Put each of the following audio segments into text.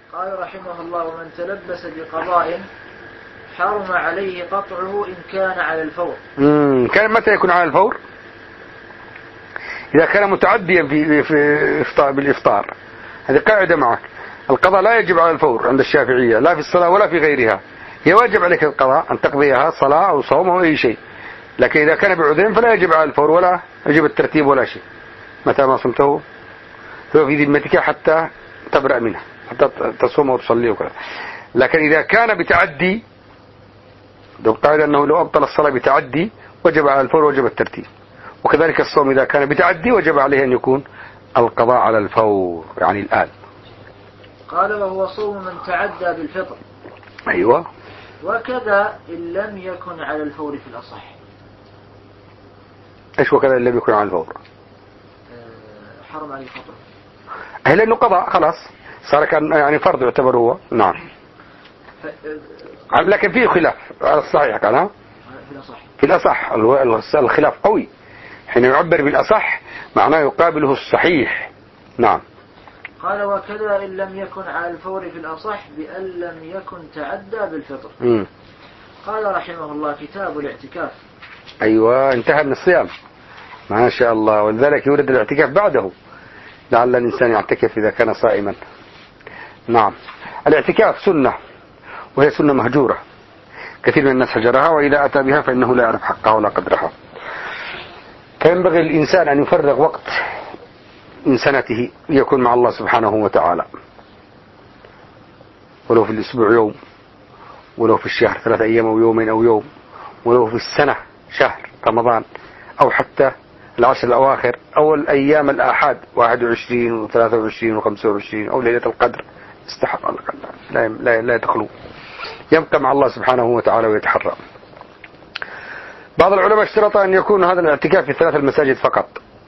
قال رحمه الله: ومن تلبس بقضاء حرم عليه قطعه إن كان على الفور. كان متى يكون على الفور؟ إذا كان متعديا بالإفطار. هذه قاعدة معك. القضاء لا يجب على الفور عند الشافعية، لا في الصلاة ولا في غيرها. هي واجب عليك القضاء أن تقضيها صلاة أو صوم أو أي شيء، لكن إذا كان بعذر فلا يجب على الفور ولا يجب الترتيب ولا شيء. متى ما صمته فهو في ذمتك حتى تبرأ منها، حتى تصوم وتصلي وكذا. لكن إذا كان بتعدي، القاعدة أنه لو أبطل الصلاة بتعدي وجب على الفور وجب الترتيب، وكذلك الصوم إذا كان بتعدي وجب عليه أن يكون القضاء على الفور، يعني الآن. قال: وهو صوم من تعدى بالفطر. أيوة. وكذا إن لم يكن على الفور في الأصح. إيش وكذا إن لم يكن على الفور؟ حرم عليه الفطر. لأنه قضاء خلاص صار كان يعني فرض يعتبر هو. نعم. لكن فيه خلاف على الصحيح كان في الأصح الخلاف قوي. حين يعبر بالأصح معناه يقابله الصحيح. نعم. قال: وكذا إن لم يكن على الفور في الأصح بأن لم يكن تعدى بالفطر. قال رحمه الله: كتاب الاعتكاف. أيوة، انتهى من الصيام ما شاء الله، ولذلك يورد الاعتكاف بعده لعل الإنسان يعتكف إذا كان صائما. نعم. الاعتكاف سنة، وهي سنة مهجورة، كثير من الناس هجرها، وإذا أتى بها فإنه لا يعرف حقها ولا قدرها. فينبغي الإنسان أن يفرغ وقت من سنته ليكون مع الله سبحانه وتعالى، ولو في الأسبوع يوم، ولو في الشهر 3 أيام أو يومين أو يوم، ولو في السنة شهر رمضان، أو حتى العشر الأواخر أو الأيام الآحاد 21 و23 و25 أو ليلة القدر. استحق لا يتخلو، يبقى مع الله سبحانه وتعالى ويتحرى. بعض العلماء اشترط أن يكون هذا الاعتكاف في 3 المساجد فقط،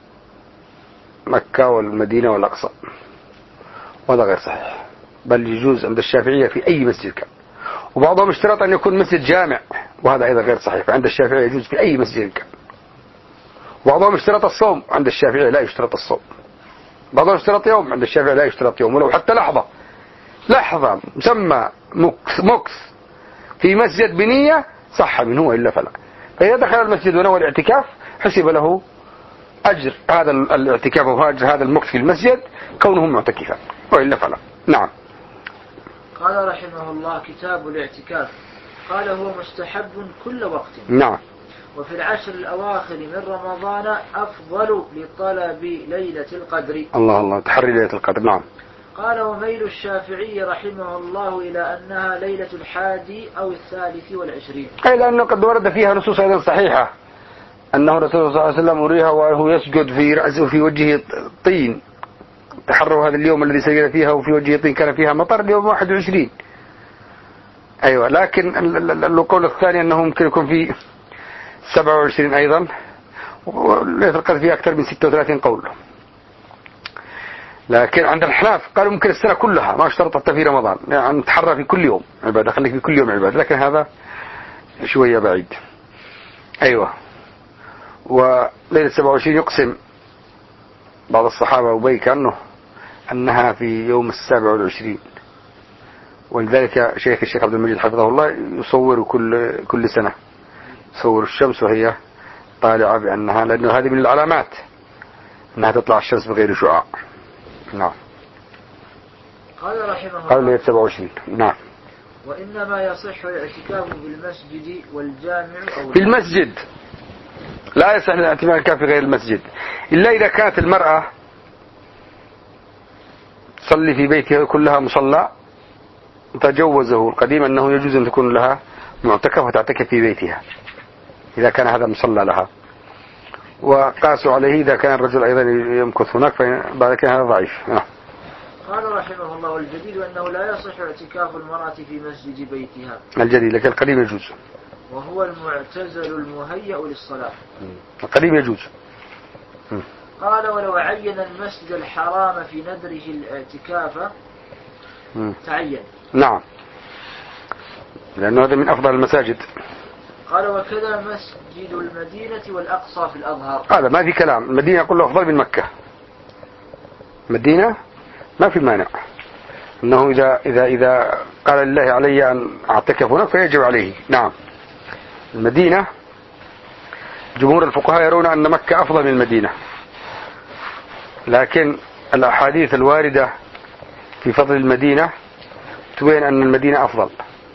مكة والمدينة والأقصى، وهذا غير صحيح، بل يجوز عند الشافعية في أي مسجد كان. وبعضهم اشترط أن يكون مسجد جامع، وهذا أيضا غير صحيح، فعند الشافعية يجوز في أي مسجد كان. بعضهم اشترط الصوم، عند الشافعية لا يشترط الصوم. بعضهم اشترط يوم، عند الشافعية لا يشترط يوم، ولو حتى لحظة مسمى مكث في مسجد بنية صح منه وإلا فلا. فإذا دخل المسجد ونوى الاعتكاف حسب له أجر هذا الاعتكاف وأجر هذا المكث في المسجد كونه معتكفا، وإلا فلا. نعم. قال رحمه الله: كتاب الاعتكاف. قال: هو مستحب كل وقت. نعم. وفي العشر الأواخر من رمضان أفضل لطلب ليلة القدر. الله، تحري ليلة القدر. نعم. قال: وميل الشافعي رحمه الله إلى أنها ليلة 21 أو 23. أي لأنه قد ورد فيها نصوص أيضا صحيحة أنه رسول الله صلى الله عليه وسلم أريها وهو يسجد في رأسه وفي وجهه طين. تحروا هذا اليوم الذي سجد فيها وفي وجهه طين كان فيها مطر، اليوم 21. أيوة. لكن القول الثاني أنه ممكن يكون في 27 أيضا، وليلة القدر فيها أكثر من 36 قول. لكن عند الحناف قالوا ممكن السنة كلها، ما اشترط حتى في رمضان، يعني نتحرى في كل يوم عبادة، خليك في كل يوم عبادة، لكن هذا شوية بعيد. أيوة. وليلة 27 يقسم بعض الصحابة أبي كأنه أنها في يوم 27، ولذلك الشيخ عبد المجيد حفظه الله يصور كل سنة، يصور الشمس وهي طالعة بأنها، لأنه هذه من العلامات أنها تطلع الشمس بغير شعاع. نعم. قال رحمه الله: قال لي 27. نعم. وإنما يصح الاعتكاف بالمسجد والجامع أو في المسجد لا يصح الاعتكاف في غير المسجد، إلا إذا كانت المرأة تصلي في بيتها كلها مصلى، تجوزه القديم أنه يجوز أن تكون لها معتكف وتعتكف في بيتها إذا كان هذا مصلى لها. وقاسوا عليه إذا كان الرجل أيضا يمكث هناك، فبعد كان هذا ضعيف. قال رحمه الله: والجديد أنه لا يصح اعتكاف المرأة في مسجد بيتها. الجديد، لكن القديم يجوز، وهو المعتزل المهيأ للصلاة. القديم يجوز. قال: ولو عين المسجد الحرام في ندره الاعتكاف تعين. نعم، لأنه هذا من أفضل المساجد. قال: وكذا مسجد المدينة والأقصى في الأظهر. هذا ما في كلام، المدينة يقول له أفضل من مكة، مدينة ما في مانع، أنه إذا قال لله علي أن أعتكف هناك فيجب عليه. نعم. المدينة جمهور الفقهاء يرون أن مكة أفضل من المدينة، لكن الأحاديث الواردة في فضل المدينة تبين أن المدينة أفضل.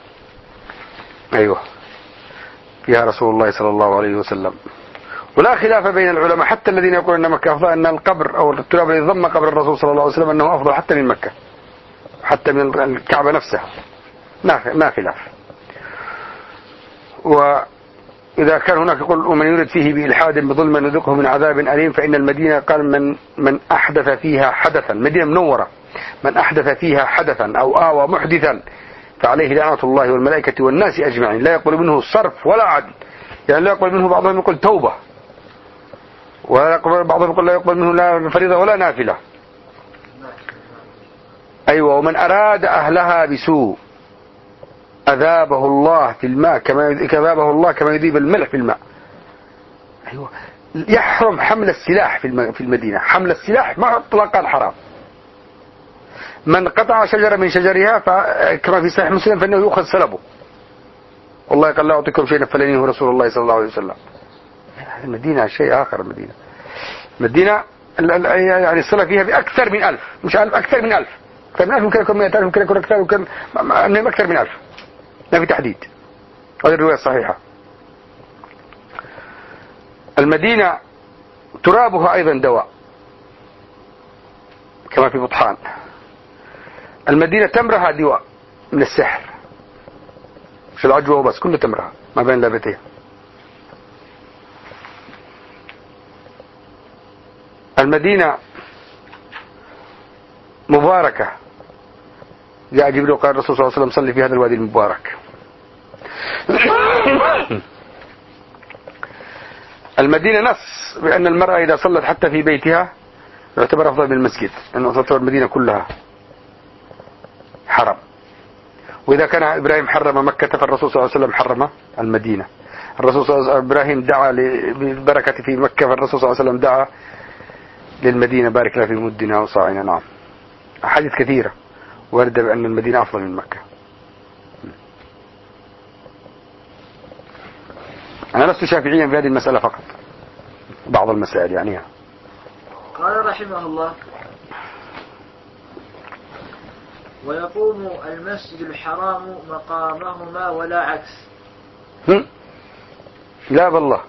أيوه، فيها رسول الله صلى الله عليه وسلم. ولا خلاف بين العلماء حتى الذين يقولون أن مكة أفضل، أن القبر أو التراب الذي ضم قبر الرسول صلى الله عليه وسلم أنه أفضل حتى من مكة، حتى من الكعبة نفسها، ما خلاف. وإذا كان هناك يقول ومن يرد فيه بإلحاد بظلم نذقه من عذاب أليم، فإن المدينة قال من أحدث فيها حدثا، مدينة منورة، من أحدث فيها حدثا أو آوى محدثا فعليه لعنة الله والملائكة والناس أجمعين، لا يقبل منه صرف ولا عدل. يعني لا يقبل منه، بعضهم يقول توبة، ولا يقبل بعضهم يقول لا يقبل منه لا فريضة ولا نافلة. أيوة. ومن أراد أهلها بسوء أذابه الله في الماء كما يذيب الملح في الماء. أيوة. يحرم حمل السلاح في المدينة، حمل السلاح ما اطلاقا حرام. من قطع شجرة من شجرها كما في صحيح مسلم فإنه يؤخذ سلبه. والله قال لا أعطيكم شيئا فلنيه رسول الله صلى الله عليه وسلم. المدينة شيء آخر. المدينة يعني الصلاة فيها بأكثر من 1000، مش 1000، أكثر من 1000. أكثر من 1000 ممكن يكون 100,000، ممكن يكون أكثر، ممكن أكثر من 1000، لا في تحديد. هذه الرواية الصحيحة. المدينة ترابها أيضا دواء كما في بطحان. المدينة تمرها دواء من السحر، مش العجوة وبس، كله تمرها ما بين لابتين. المدينة مباركة، جاء جبريل وقال الرسول صلى الله عليه وسلم صلي في هذا الوادي المبارك. المدينة نص بأن المرأة إذا صلت حتى في بيتها يعتبر أفضل من المسجد، لأنه تعتبر المدينة كلها حرم. وإذا كان إبراهيم حرم مكة فالرسول صلى الله عليه وسلم حرم المدينة. الرسول صلى الله عليه وسلم إبراهيم دعا بالبركة في مكة، فالرسول صلى الله عليه وسلم دعا للمدينة بارك لها في مدنا وصاعنا. نعم. أحاديث كثيرة واردة بأن المدينة أفضل من مكة. أنا لست شافعيا في هذه المسألة فقط، بعض المسائل يعني. قال رحمه الله: ويقوم المسجد الحرام مقامهما ولا عكس. لا بالله،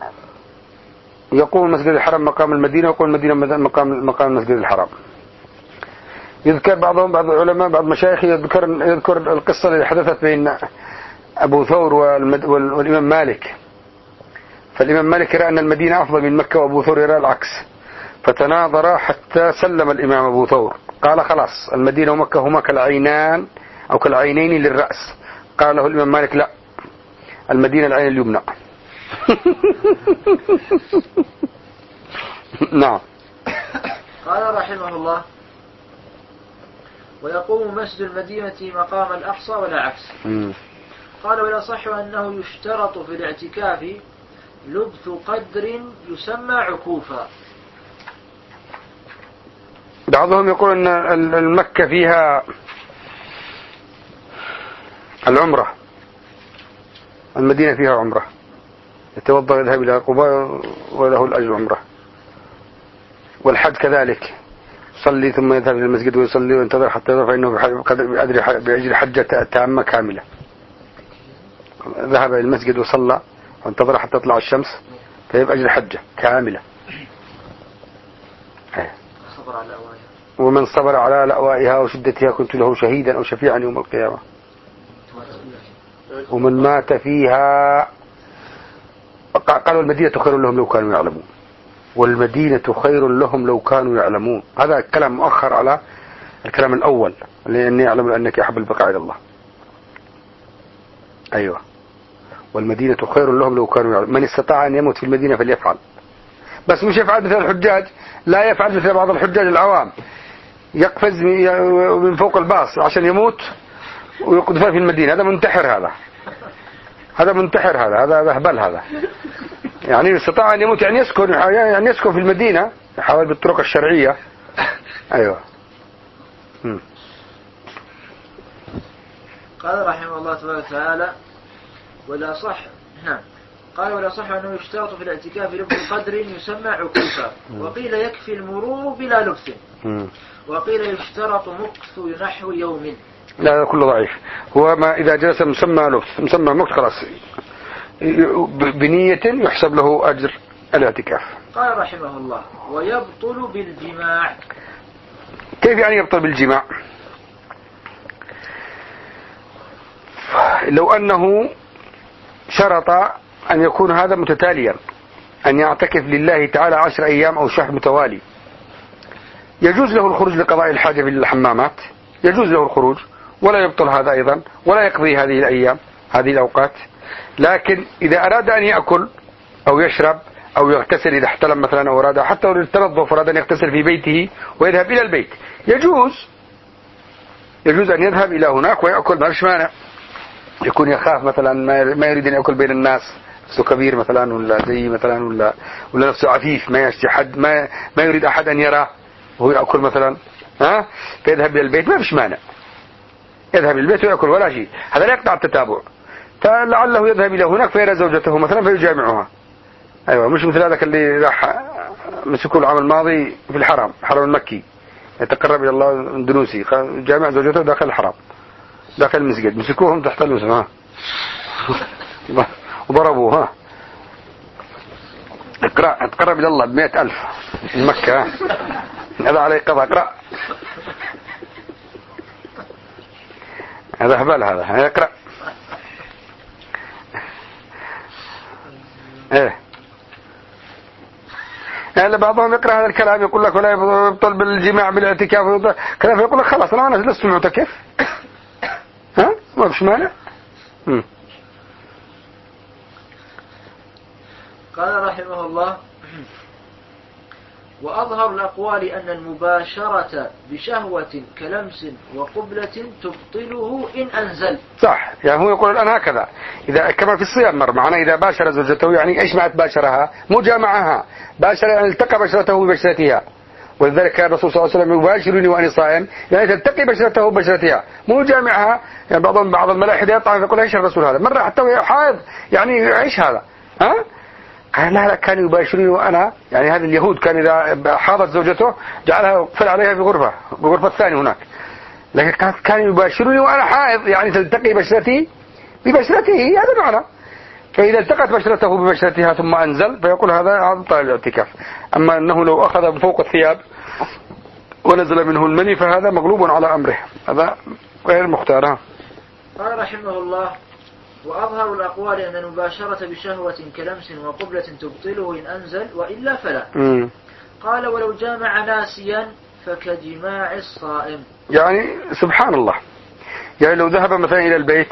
يقوم المسجد الحرام مقام المدينة، ويقوم المدينة مقام المسجد الحرام. يذكر بعض العلماء بعض مشايخ يذكر القصة اللي حدثت بين أبو ثور والإمام مالك. فالإمام مالك يرى أن المدينة أفضل من مكة، وأبو ثور يرى العكس، فتناظرا حتى سلم الإمام أبو ثور، قال خلاص المدينة ومكة هما كالعينان أو كالعينين للرأس. قال له الإمام مالك لا، المدينة العين اليمنى. نعم. قال رحمه الله: ويقوم مسجد المدينة مقام الأقصى ولا عكس. قال: ويصح أنه يشترط في الاعتكاف لبث قدر يسمى عكوفا. بعضهم يقول أن المكة فيها العمرة، المدينة فيها عمرة، يتوضأ يذهب إلى قباء وله الأجر عمرة. والحج كذلك، يصلي ثم يذهب إلى المسجد ويصلي وينتظر حتى يذهب، فإنه بأجر حجة تامة كاملة. ذهب إلى المسجد وصلى وانتظر حتى تطلع الشمس فيبقى أجر حجة كاملة. ومن صبر على لأوائها وشدتها كنت له شهيدا أو شفيعا يوم القيامة. ومن مات فيها قالوا المدينة خير لهم لو كانوا يعلمون، والمدينة خير لهم لو كانوا يعلمون. هذا الكلام مؤخر على الكلام الأول، لأني يعلم أنك أحب البقاء إلى الله. أيوة. والمدينة خير لهم لو كانوا يعلمون. من استطاع أن يموت في المدينة فليفعل، بس مش يفعل مثل الحجاج، لا يفعل مثل بعض الحجاج العوام يقفز من فوق الباص عشان يموت ويقذف في المدينة. هذا منتحر، هذا منتحر، هذا هبل. هذا يعني استطاع أن يموت يعني يسكن في المدينة، يحاول بالطرق الشرعية. أيوة. قال رحمه الله تبارك وتعالى ولا صح نعم قال ولا صح أنه يشترط في الاعتكاف لبث قدر يسمى عكوفا وقيل يكفي المرور بلا لبث وقيل يشترط مكث نحو يوم. لا هذا كله ضعيف. هو ما إذا جلس مسمى لبث مسمى مكث خلاص بنية يحسب له أجر الاعتكاف. قال رحمه الله ويبطل بالجماع. كيف يعني يبطل بالجماع؟ لو أنه شرط أن يكون هذا متتاليا أن يعتكف لله تعالى 10 أيام أو شهر متوالي يجوز له الخروج لقضاء الحاجة في الحمامات يجوز له الخروج ولا يبطل هذا أيضا ولا يقضي هذه الأيام هذه الأوقات. لكن إذا أراد أن يأكل أو يشرب أو يغتسل إذا احتلم مثلا أو أراد حتى لو تنظف أراد أن يغتسل في بيته ويذهب إلى البيت يجوز أن يذهب إلى هناك ويأكل ما فيش مانع. يكون يخاف مثلا ما يريد أن يأكل بين الناس نفسه كبير مثلا ولا زي مثلا ولا نفسه عفيف ما يشتي حد ما يريد أحد أن يراه وهو يأكل مثلا فيذهب إلى البيت ما فيش مانع يذهب إلى البيت ويأكل ولا شيء. هذا لا يقطع التتابع. فلعله يذهب إلى هناك فيرى زوجته مثلا فيجامعها. أيوة مش مثل هذاك اللي راح مسكوا العام الماضي في الحرم المكي يتقرب إلى الله الاندونيسي جامع زوجته داخل الحرم داخل المسجد مسكوهم تحت الوسم وضربوه اقرأ اتقرب إلى الله ب100,000 في مكة هذا عليه قضاء اقرأ هذا هبال هذا اقرأ ايه يعني بعضهم يقرأ هذا الكلام يقول لك ولا يبطل بالجماع بالاعتكاف كلام يقول لك خلاص أنا لست معتكف ما فيش مانع. قال رحمه الله وأظهر الأقوال أن المباشرة بشهوة كلمس وقبلة تبطله إن أنزل. صح يعني هو يقول الآن هكذا إذا كما في الصيام مر معنا إذا باشر زوجته يعني إيش معنى باشرها مو جامعها باشر يعني التقى بشرته ببشرتها ولذلك كان الرسول صلى الله عليه وسلم يباشرني وأنا صائم يعني تلتقي بشرته ببشرتها مو جامعها. يعني بعض الملاحدة يطعن يقول ايش الرسول هذا مرة حتى وهي حائض يعني ايش هذا قال لا كان يباشرني وأنا يعني هذا اليهود كان إذا حاضت زوجته جعلها يقفل عليها بغرفة الثانية هناك لكن كان يباشرني وأنا حائض يعني تلتقي بشرتي ببشرته هذا معنى. فإذا التقت بشرته ببشرتها ثم أنزل فيقول هذا أبطل الاعتكاف. أما أنه لو أخذ من فوق الثياب ونزل منه المني فهذا مغلوب على أمره هذا غير مختار. قال رحمه الله وأظهر الأقوال أن المباشرة بشهوة كلمس وقبلة تبطله إن أنزل وإلا فلا. قال ولو جامع ناسيا فكجماع الصائم. يعني سبحان الله يعني لو ذهب مثلا إلى البيت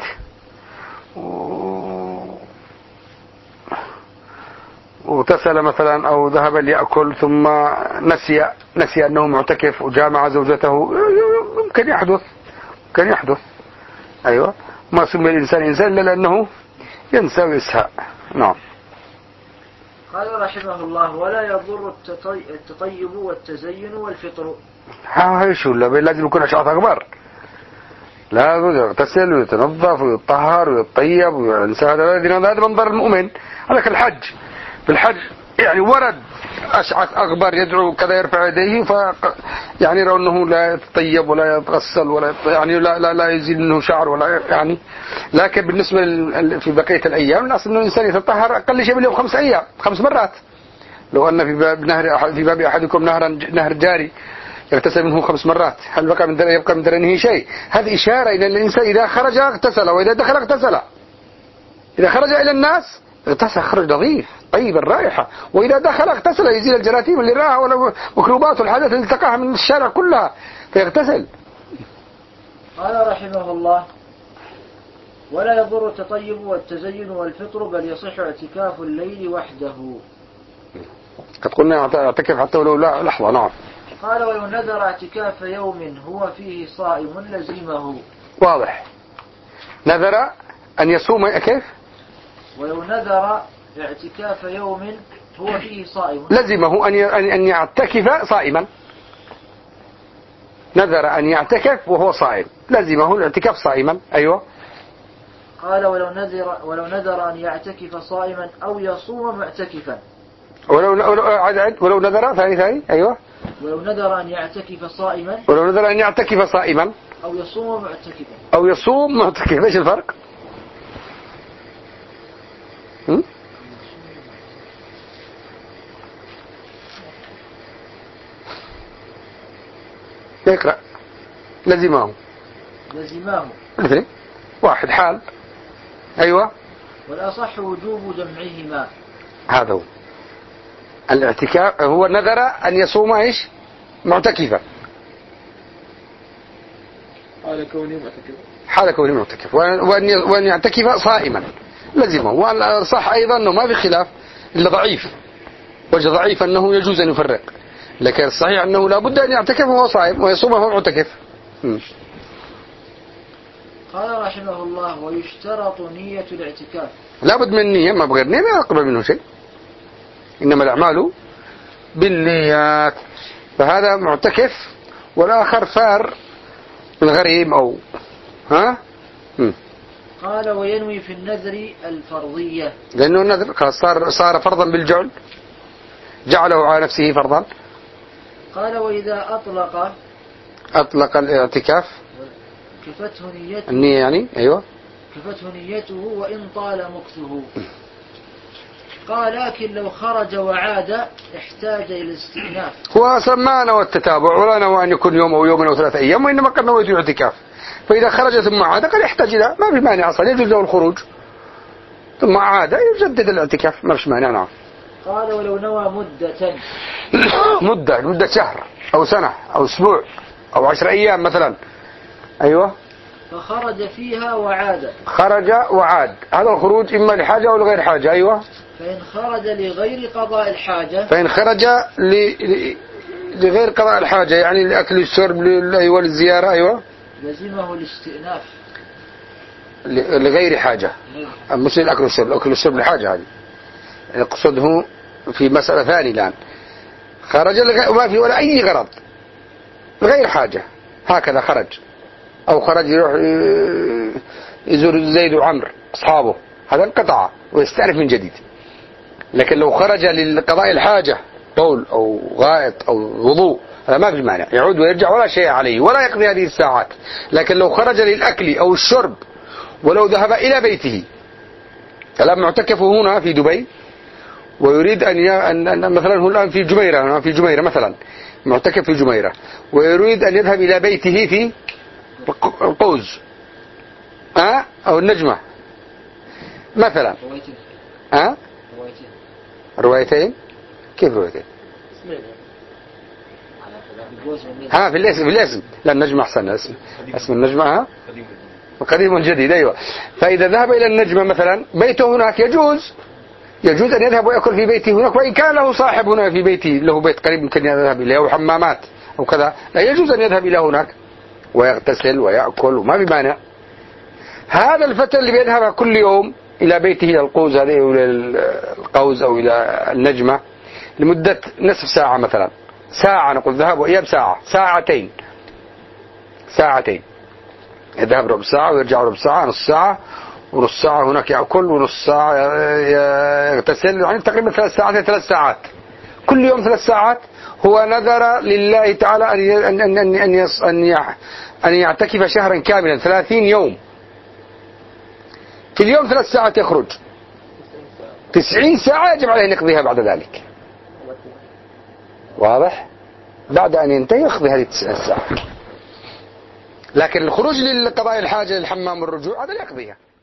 وتسل مثلا أو ذهب ليأكل ثم نسي أنه معتكف وجامع زوجته يمكن يحدث أيوة ما سمي الإنسان إنسان إلا لأنه ينسى ويسهى. نعم. قال رحمه الله ولا يضر التطيب والتزين والفطر. هاي شو لازم يكون أشعاث أكبر لازم يغتسل ويتنظف ويطهر ويطيب وينسى هذا منظر المؤمن. هذا في الحج يعني ورد أشعث أغبر يدعو كذا يرفع يديه يعني يرى أنه لا يتطيب ولا يتغسل ولا يعني لا يزيل منه شعر ولا يعني. لكن بالنسبة في بقية الأيام الأصل أنه الإنسان يتطهر أقل شيء باليوم 5 أيام 5 مرات. لو أن في باب أحدكم نهر جاري يغتسل منه 5 مرات هل يبقى من درنه شيء؟ هذه إشارة إلى الإنسان إذا خرج اغتسل وإذا دخل اغتسل. إذا خرج إلى الناس اغتسل خرج نظيف طيب الرائحة وإذا دخل اغتسل يزيل الجراثيم اللي راها ولا ميكروبات والحاجات اللي التقاها من الشارع كلها فيغتسل. قال رحمه الله ولا يضر التطيب والتزين والفطر بل يصح اعتكاف الليل وحده. قد قلنا اعتكف حتى ولو لحظة. نعم. قال ولو نذر اعتكاف يوم هو فيه صائم لزمه. واضح نذر أن يصوم كيف ولو نذر اعتكاف يوم هو فيه صائم لزمه أن يعتكف صائما. نذر أن يعتكف وهو صائم لزمه الاعتكاف صائما. أيوة قال ولو نذر أن يعتكف صائما أو يصوم معتكفا. ولو نذر ثاني أيوة. ولو نذر أن يعتكف صائما. ولو نذر أن يعتكف صائما أو يصوم معتكفا. أو يصوم معتكفا. إيش الفرق؟ يقرأ. لزماه مثل واحد حال. أيوة. والأصح وجوب جمعهما. هذا هو الاعتكاف. هو نذر أن يصوم إيش معتكفا حال كونه معتكف وأن يعتكف صائما لزمه. والصح أيضا أنه ما في خلاف إلا ضعيف، وجه ضعيف أنه يجوز أن يفرق، لكن الصحيح أنه لا بد أن يعتكف وهو صائم ويصوم وهو معتكف. قال رحمه الله ويشترط نية الاعتكاف. لا بد من نية، ما بغير نية ما يقبل منه شيء، إنما الأعمال بالنيات. فهذا معتكف والآخر فار الغريم أو قال وينوي في النذر الفرضية، لأنه النذر صار فرضا بالجعل، جعله على نفسه فرضا. قال وإذا أطلق الاعتكاف كفته نيته النية يعني أيوة كفته نيته وإن طال مكثه. قال لكن لو خرج وعاد احتاج إلى الاستئناف. هو أصلا ما نوى التتابع ولا نوى أن يكون يوم أو يوم أو 3 أيام، وإنما قد نويت الاعتكاف، فإذا خرج ثم عاد قد يحتاج إلى، ما في مانع أصلا يجوز له الخروج ثم عاد يجدد الاعتكاف ما في مانع. نعم. قال ولو نوى مدة شهر أو سنة أو أسبوع أو 10 أيام مثلا. أيوة. فخرج فيها وعاد. خرج وعاد، هذا الخروج إما لحاجة أو لغير حاجة. أيوة. فإن خرج لغير قضاء الحاجة. فإن خرج لغير قضاء الحاجة يعني لأكل الشرب أيوة للزيارة. أيوة. لزمه الاستئناف لغير حاجة، مش للأكل والشرب. الأكل والشرب لحاجة، هذه يقصده في مسألة ثانية الآن. خرج وما في ولا أي غرض غير حاجة، هكذا خرج، أو خرج يروح يزور زيد وعمر أصحابه، هذا انقطع ويستأنف من جديد. لكن لو خرج لقضاء الحاجة بول أو غائط أو وضوء هذا ما في مانع، يعود ويرجع ولا شيء عليه ولا يقضي هذه الساعات. لكن لو خرج للأكل أو الشرب ولو ذهب إلى بيته، الآن معتكف هنا في دبي ويريد أن مثلا هو الآن في جميرة مثلا، معتكف في جميرة ويريد أن يذهب إلى بيته في القوز أو النجمة مثلا. روايتين. كيف روايتين؟ في الاسم لا النجمة أحسن، اسم النجمة قديم جديد. أيوة. فإذا ذهب إلى النجمة مثلا بيته هناك يجوز أن يذهب ويأكل في بيته هناك، وإن كان له صاحب هنا في بيته، له بيت قريب يمكن يذهب إليه أو حمامات أو كذا، لا يجوز أن يذهب إلى هناك ويغتسل ويأكل وما في مانع. هذا الفتى اللي بيذهب كل يوم إلى بيته إلى القوز هذه أو إلى القوز أو إلى النجمة لمدة نصف ساعة مثلا، ساعة نقول ذهاب وإياب ساعتين، يذهب ربع ساعة ويرجع ربع ساعة، نص ساعة ونص ساعة هناك يأكل ونص ساعة يغتسل، يعني تقريبا 3 ساعات كل يوم 3 ساعات. هو نذر لله تعالى أن يعتكف شهرا كاملا 30 يوم، في اليوم 3 ساعات يخرج، 90 ساعة يجب عليه أن يقضيها بعد ذلك. واضح؟ بعد أن ينتهي يقضي هذه 9 ساعات. لكن الخروج لقضاء الحاجة للحمام والرجوع هذا يقضيها.